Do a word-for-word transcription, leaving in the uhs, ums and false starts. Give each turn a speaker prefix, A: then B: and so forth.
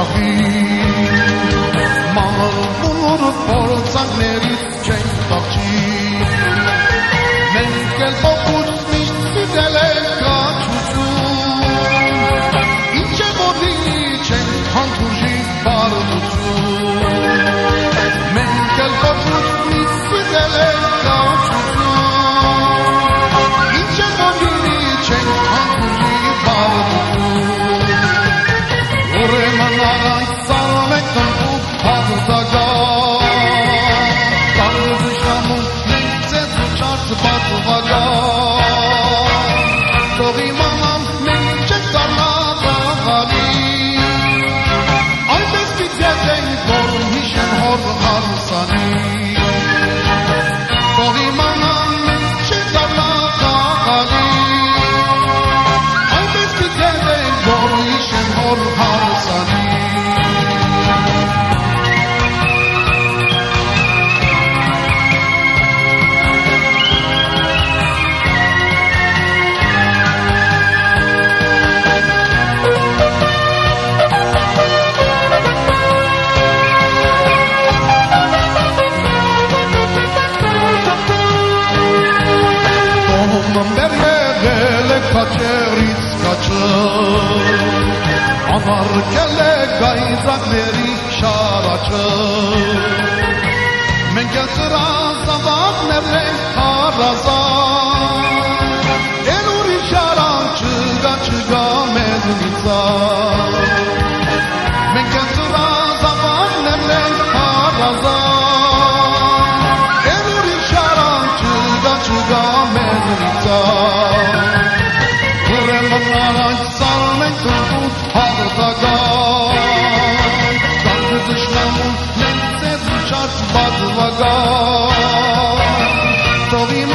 A: կախի մանր փորձանքներից չենք բախչի մենք էլ փոխուց միշտ սիրել ենք կաչություն ինչ է որի չենք հանդուրժի բարդություն մենք էլ փոխուց միշտ սիրել ենք կաչություն ինչ է որի չենք հանդուրժի բարդություն ուրեմն առանց սարում ենք տնկուկ հաղորդակա Պատվագա Թող իմանամ մենք չենք դառնա տաղալի Այնպես պիտի եղենք որ հիշեն հոր հարուսանի Թող իմանամ մենք չենք դառնա տաղալի Այնպես պիտի եղենք որ հիշեն հոր հարուսանի Մեր եղել է քաչերից կաչը Ամարկել է գայզակների շարաչը Մենք էլ ծրազավակներն ենք հարազատ Էլ ուրիշ շարան չգա չգա մեզնիցա Մենք էլ ծրազավակներն ենք հարազատ Էլ ուրիշ շարան չգա չգա մեզնիցա Ուրեմն առաջ սարում ենք տնկուկ հաղորդակա Կանգ դժնամուն մենք ձեզ ուշած բացվագա Թող իմ